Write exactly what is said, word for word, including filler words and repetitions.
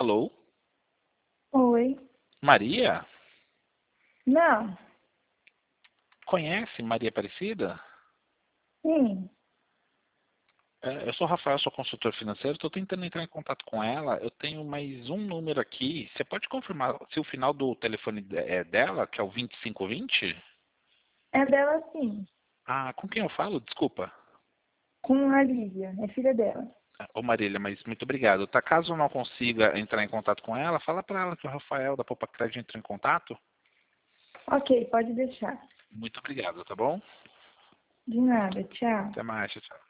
Alô? Oi. Maria? Não. Conhece Maria Aparecida? Sim. É, eu sou o Rafael, sou consultor financeiro, estou tentando entrar em contato com ela. Eu tenho mais um número aqui. Você pode confirmar se o final do telefone de- é dela, que é o vinte e cinco vinte? É dela sim. Ah, com quem eu falo? Desculpa. Com a Lívia. É filha dela. Ô Marília, mas muito obrigado. Tá, caso eu não consiga entrar em contato com ela, fala para ela que o Rafael da Poupa Crédito entrou em contato. Ok, pode deixar. Muito obrigado, tá bom? De nada. Tchau. Até mais, tchau.